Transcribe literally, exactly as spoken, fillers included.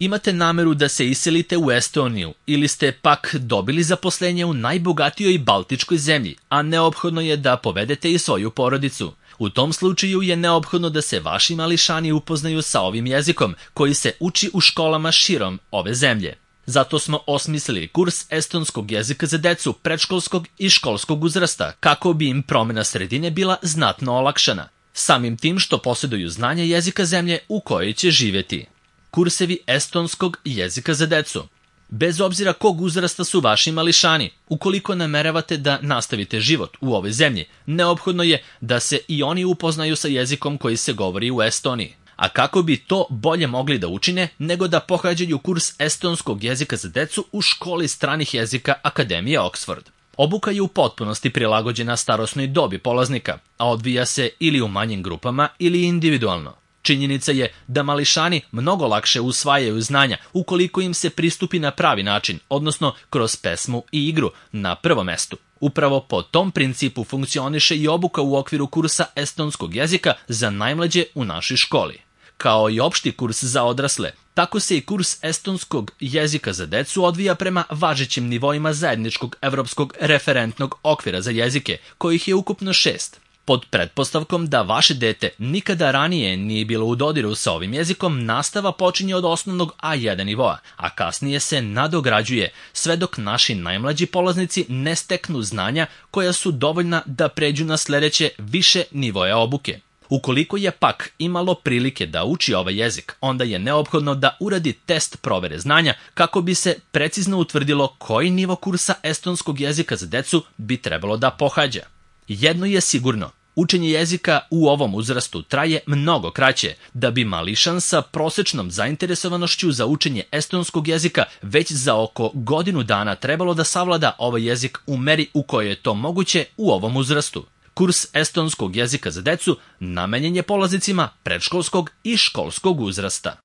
Imate nameru da se iselite u Estoniju ili ste pak dobili zaposlenje u najbogatijoj baltičkoj zemlji, a neophodno je da povedete i svoju porodicu. U tom slučaju je neophodno da se vaši mališani upoznaju sa ovim jezikom koji se uči u školama širom ove zemlje. Zato smo osmislili kurs estonskog jezika za decu predškolskog i školskog uzrasta, kako bi im promjena sredine bila znatno olakšana, samim tim što posjeduju znanje jezika zemlje u kojoj će živjeti. Kursevi estonskog jezika za decu. Bez obzira kog uzrasta su vaši mališani, ukoliko nameravate da nastavite život u ovoj zemlji, neophodno je da se i oni upoznaju sa jezikom koji se govori u Estoniji. A kako bi to bolje mogli da učine nego da pohađaju kurs estonskog jezika za decu u školi stranih jezika Akademije Oxford. Obuka je u potpunosti prilagođena starosnoj dobi polaznika, a odvija se ili u manjim grupama ili individualno. Činjenica je da mališani mnogo lakše usvajaju znanja ukoliko im se pristupi na pravi način, odnosno kroz pesmu i igru na prvom mestu. Upravo po tom principu funkcioniše i obuka u okviru kursa estonskog jezika za najmlađe u našoj školi. Kao i opšti kurs za odrasle, tako se i kurs estonskog jezika za decu odvija prema važećim nivoima zajedničkog evropskog referentnog okvira za jezike, kojih je ukupno šest. Pod pretpostavkom da vaše dete nikada ranije nije bilo u dodiru sa ovim jezikom, nastava počinje od osnovnog A jedan nivoa, a kasnije se nadograđuje, sve dok naši najmlađi polaznici ne steknu znanja koja su dovoljna da pređu na sledeće više nivoje obuke. Ukoliko je pak imalo prilike da uči ovaj jezik, onda je neophodno da uradi test provere znanja kako bi se precizno utvrdilo koji nivo kursa estonskog jezika za decu bi trebalo da pohađa. Jedno je sigurno, učenje jezika u ovom uzrastu traje mnogo kraće, da bi mališan sa prosečnom zainteresovanošću za učenje estonskog jezika već za oko godinu dana trebalo da savlada ovaj jezik u meri u kojoj je to moguće u ovom uzrastu. Kurs estonskog jezika za decu namenjen je polaznicima predškolskog i školskog uzrasta.